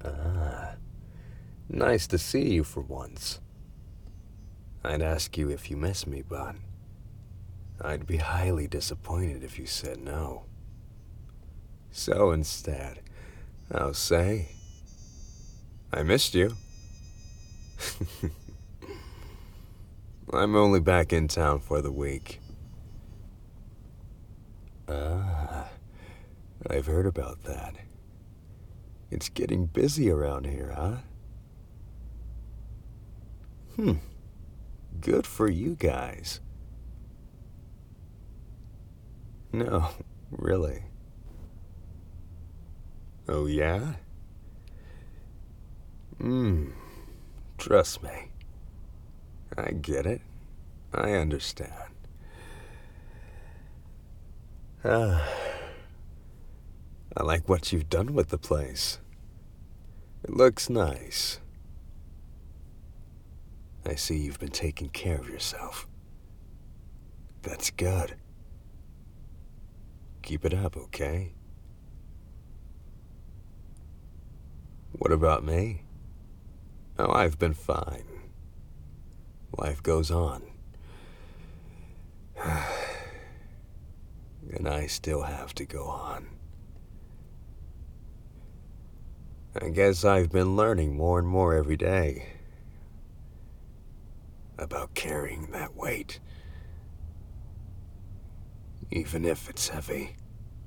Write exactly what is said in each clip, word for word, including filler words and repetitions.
Ah, nice to see you for once. I'd ask you if you miss me, but I'd be highly disappointed if you said no. So instead, I'll say, I missed you. I'm only back in town for the week. Ah, I've heard about that. It's getting busy around here, huh? Hmm, good for you guys. No, really. Oh, yeah? Hmm, trust me. I get it. I understand. Ah, I like what you've done with the place. It looks nice. I see you've been taking care of yourself. That's good. Keep it up, okay? What about me? Oh, I've been fine. Life goes on. And I still have to go on. I guess I've been learning more and more every day about carrying that weight, even if it's heavy,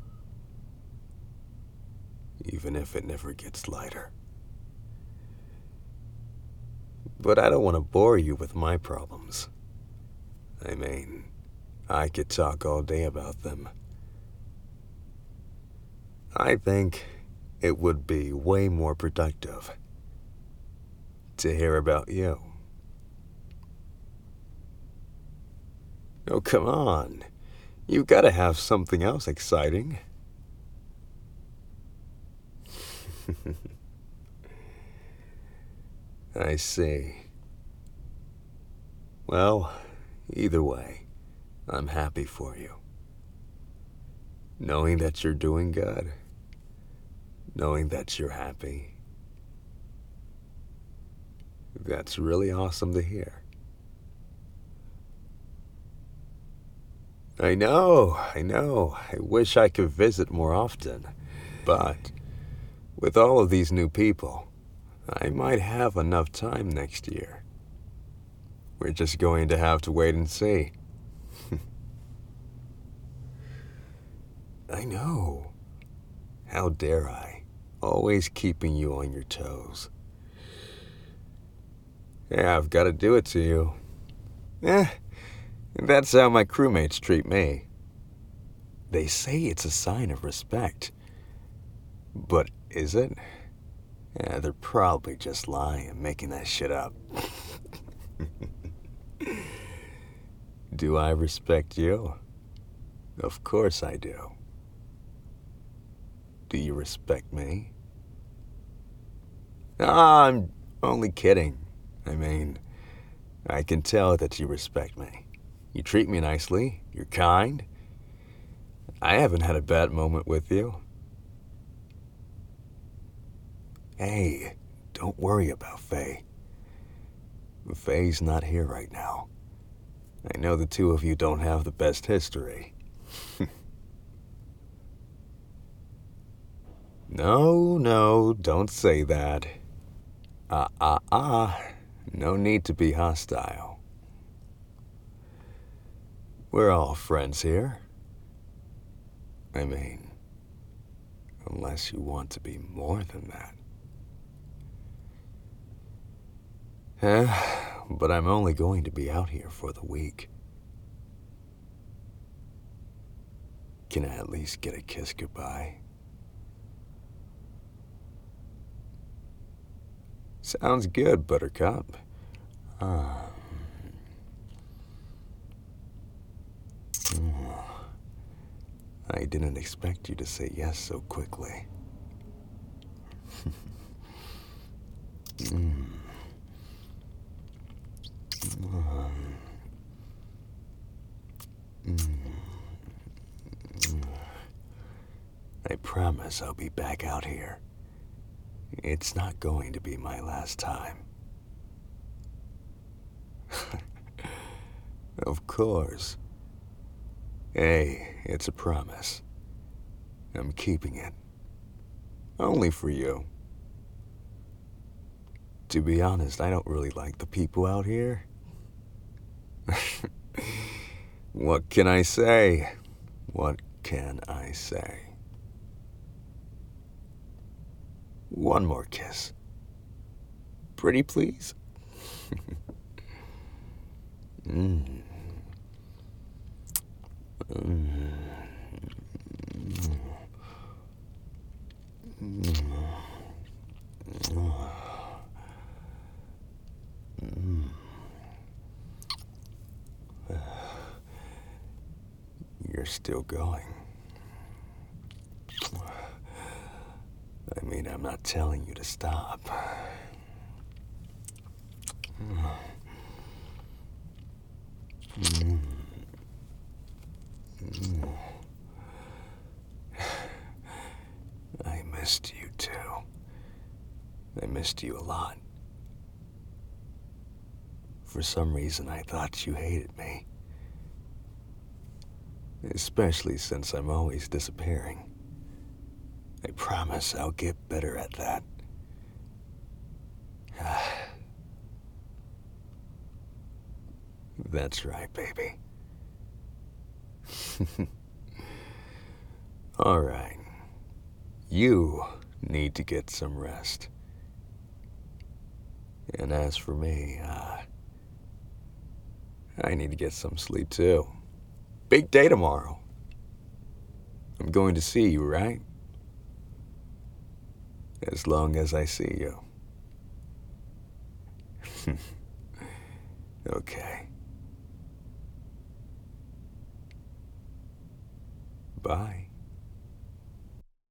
even if it never gets lighter. But I don't want to bore you with my problems. I mean, I could talk all day about them. I think it would be way more productive to hear about you. Oh, come on. You've got to have something else exciting. I see. Well, either way, I'm happy for you. Knowing that you're doing good, knowing that you're happy, that's really awesome to hear. I know, I know. I wish I could visit more often. But with all of these new people, I might have enough time next year. We're just going to have to wait and see. I know. How dare I? Always keeping you on your toes. Yeah, I've got to do it to you. Eh, that's how my crewmates treat me. They say it's a sign of respect. But is it? Yeah, they're probably just lying, making that shit up. Do I respect you? Of course I do. Do you respect me? Ah, I'm only kidding. I mean, I can tell that you respect me. You treat me nicely. You're kind. I haven't had a bad moment with you. Hey, don't worry about Faye. Faye's not here right now. I know the two of you don't have the best history. No, no, don't say that. Ah, ah, ah. No need to be hostile. We're all friends here. I mean, unless you want to be more than that. Eh, but I'm only going to be out here for the week. Can I at least get a kiss goodbye? Sounds good, Buttercup. Ah. I didn't expect you to say yes so quickly. mm. I promise I'll be back out here It's not going to be my last time. Of course. Hey, it's a promise. I'm keeping it. Only for you. To be honest, I don't really like the people out here. What can I say? What can I say? One more kiss. Pretty please? mm. Mm. Mm. Mm. You're still going. I mean, I'm not telling you to stop. Mm. Mm. Mm. I missed you too. I missed you a lot. For some reason, I thought you hated me. Especially since I'm always disappearing. I promise I'll get better at that. That's right, baby. All right. You need to get some rest. And as for me, uh, I need to get some sleep too. Big day tomorrow. I'm going to see you, right? As long as I see you. Okay. Bye.